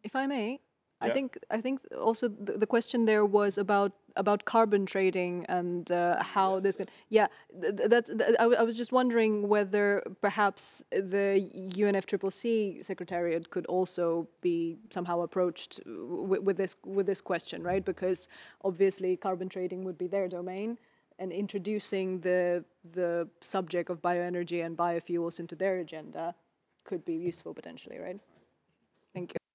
If I may, I Yeah. think I think also the question there was about carbon trading and how Yes, this yes. can. Yeah, I was just wondering whether perhaps the UNFCCC Secretariat could also be somehow approached with this question, right? Because obviously carbon trading would be their domain, and introducing the subject of bioenergy and biofuels into their agenda could be useful potentially, right? Thank you.